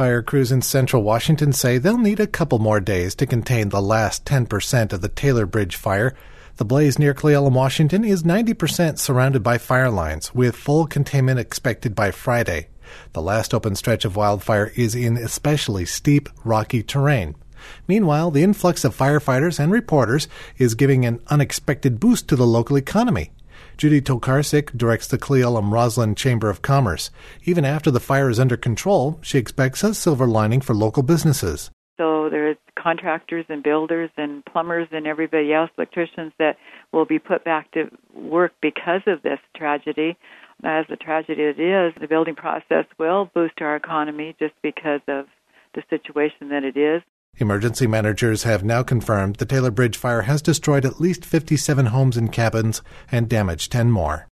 Fire crews in central Washington say they'll need a couple more days to contain the last 10% of the Taylor Bridge fire. The blaze near Cle Elum, Washington is 90% surrounded by fire lines, with full containment expected by Friday. The last open stretch of wildfire is in especially steep, rocky terrain. Meanwhile, the influx of firefighters and reporters is giving an unexpected boost to the local economy. Judy Tokarczyk directs the Cle Elum-Roslyn Chamber of Commerce. Even after the fire is under control, she expects a silver lining for local businesses. So there's contractors and builders and plumbers and everybody else, electricians, that will be put back to work because of this tragedy. As a tragedy it is, the building process will boost our economy just because of the situation that it is. Emergency managers have now confirmed the Taylor Bridge fire has destroyed at least 57 homes and cabins and damaged 10 more.